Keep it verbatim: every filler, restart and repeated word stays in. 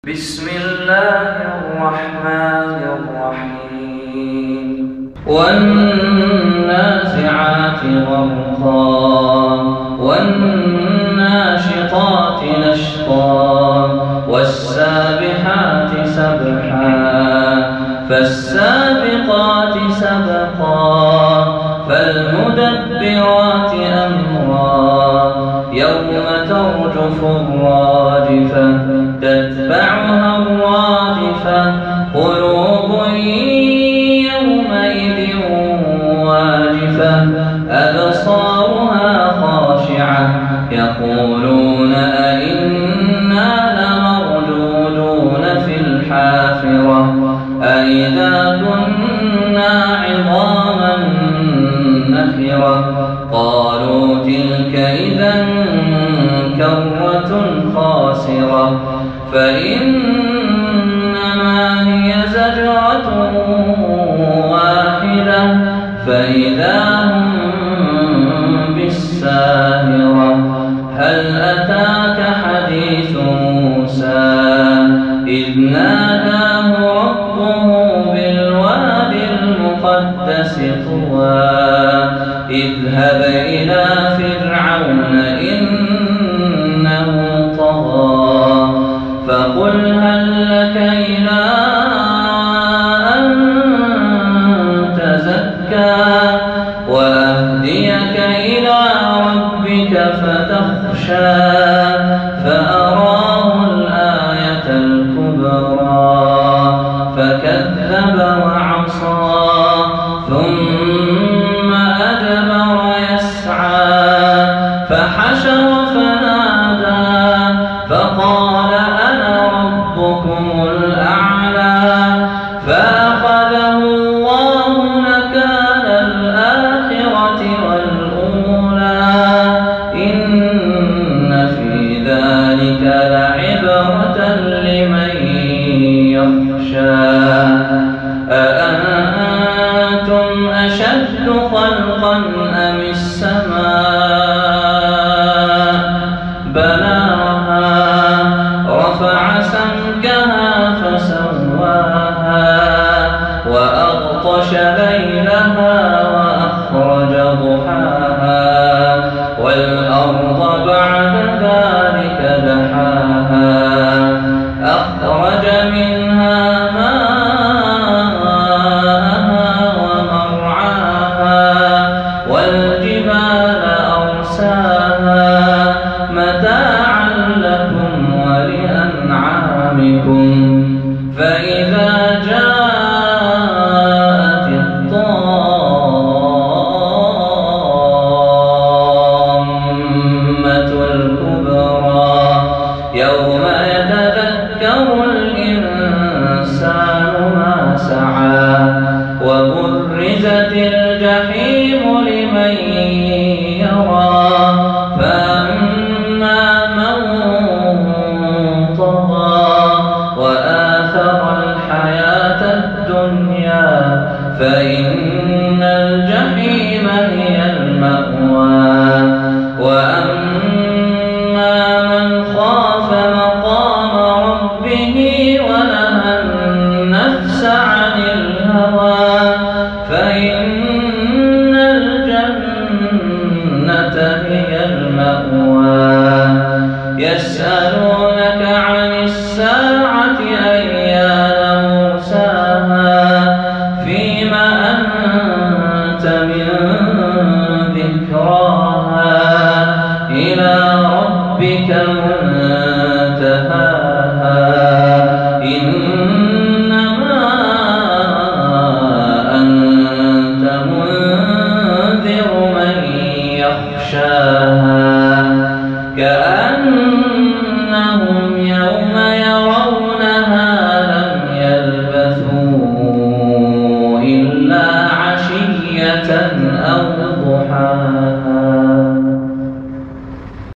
بسم الله الرحمن الرحيم والنازعات غرقا والناشطات نشطا والسابحات سبحا فالسابقات سبقا فالمدبرات أمرا يوم ترجف الراجفة تتبعها الرادفة قلوب يومئذ واجفة أبصارها خاشعة يقولون أئنا لمردودون في الحافرة أئذا كنا عظاما نخرة قالوا تلك إذا كرة خاسرة فإنما هي زجرة واحدة فإذا هم بالساهرة هل أتاك حديث موسى إذ ناداه ربه بالواد المقدس طوى اذهب إلى فرعون إنه طغى فقل هل لك إلى أن تزكى وأهديك إلى ربك فتخشى فأراه الآية الكبرى فكذب وعصى ثم أدبر يسعى فحشر فنادى فقال أنا ربكم الأعلى فأخذه الله نكال الآخرة والأولى إن في ذلك لعبرة لمن يخشى أأنتم أشد خلقا أم السماء بناها رفع سمكها فسواها وأغطش ليلها وأخرج ضحاها والأرض بعد ذلك دحاها أخرج منها ماءها ومرعاها والجبال أرساها متاعا لكم ولأنعامكم فإذا جاءت الطامة الكبرى يوم يتذكر الإنسان ما سعى وبرزت الجحيم لمن يرى فأما من طغى وآثر الحياة الدنيا فإن الجحيم هي المأوى وأما من خاف مقام ربه ونهى النفس عن الهوى فإن الجنة هي المأوى يسألونك عن الساعة أيان مرساها فيما أنت من ذكراها إلى ربك منتهاها